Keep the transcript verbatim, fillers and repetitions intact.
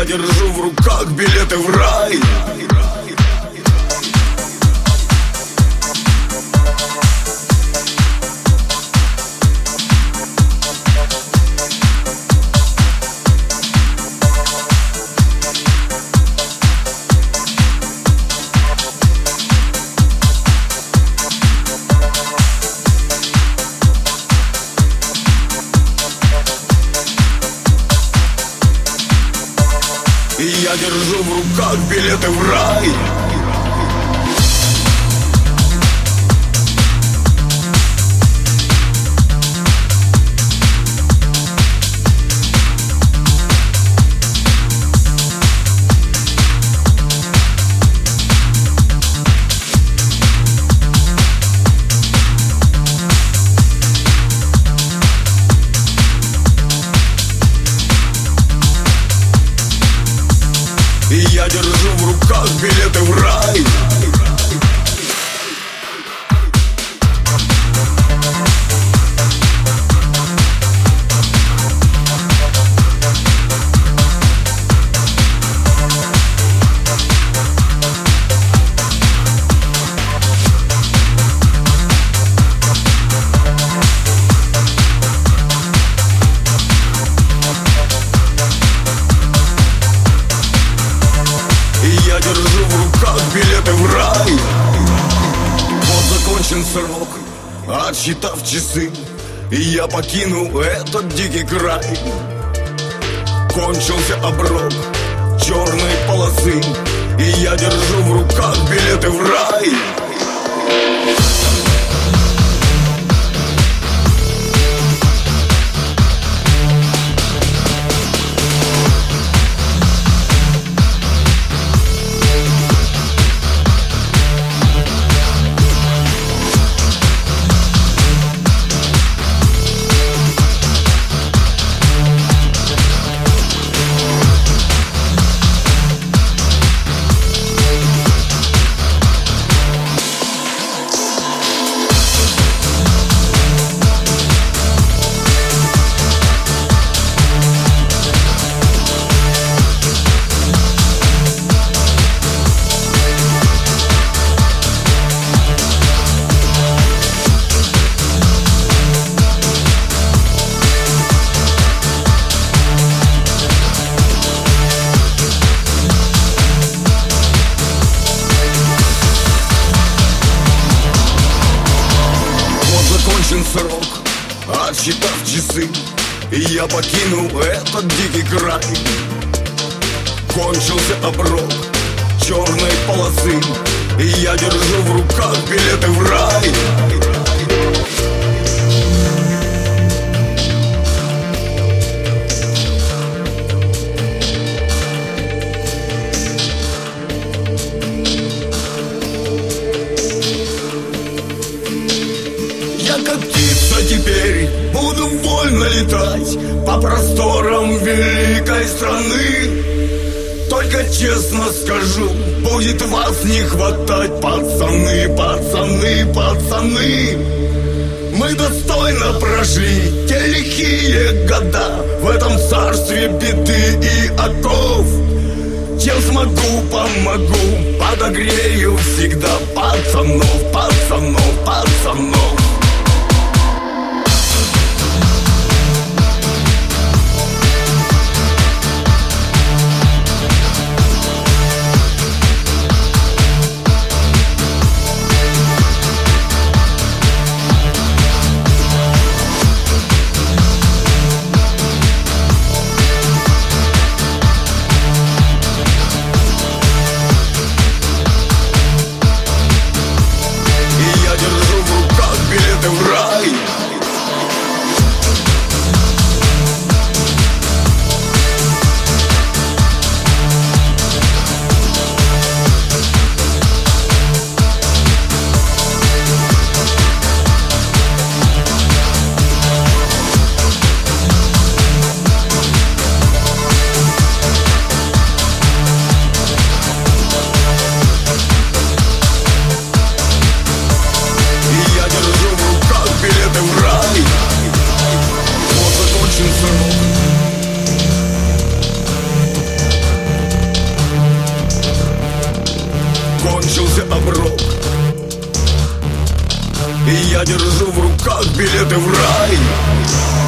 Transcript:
я держу в руках билеты в рай. И я держу в руках билеты в рай. И я держу в руках билеты в рай. Я держу в руках билеты в рай. Вот закончен срок, отсчитав часы, и я покинул этот дикий край. Кончился оброк черной полосы, и я держу в руках билеты в рай. Срок, отсчитав часы, и я покинул этот дикий край. Кончился оброк черной полосы, и я держу в руках билеты в рай. Я как птица теперь буду вольно летать по просторам великой страны. Только честно скажу, будет вас не хватать, пацаны, пацаны, пацаны. Мы достойно прошли те лихие года в этом царстве беды и оков. Чем смогу, помогу, подогрею всегда пацанов, пацанов, пацанов. Я держу в руках билеты Я держу в руках билеты в рай.